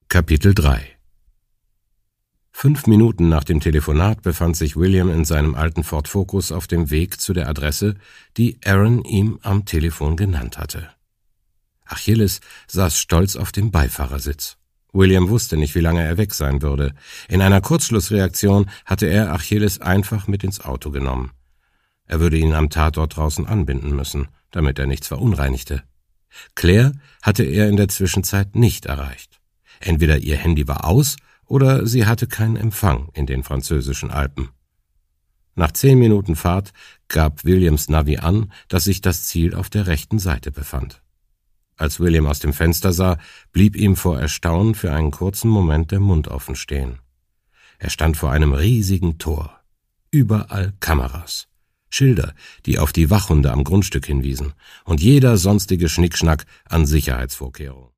Kapitel 3 5 Minuten nach dem Telefonat befand sich William in seinem alten Ford Focus auf dem Weg zu der Adresse, die Aaron ihm am Telefon genannt hatte. Achilles saß stolz auf dem Beifahrersitz. William wusste nicht, wie lange er weg sein würde. In einer Kurzschlussreaktion hatte er Achilles einfach mit ins Auto genommen. Er würde ihn am Tatort draußen anbinden müssen, damit er nichts verunreinigte. Claire hatte er in der Zwischenzeit nicht erreicht. Entweder ihr Handy war aus oder sie hatte keinen Empfang in den französischen Alpen. Nach 10 Minuten Fahrt gab Williams Navi an, dass sich das Ziel auf der rechten Seite befand. Als William aus dem Fenster sah, blieb ihm vor Erstaunen für einen kurzen Moment der Mund offen stehen. Er stand vor einem riesigen Tor. Überall Kameras. Schilder, die auf die Wachhunde am Grundstück hinwiesen, und jeder sonstige Schnickschnack an Sicherheitsvorkehrungen.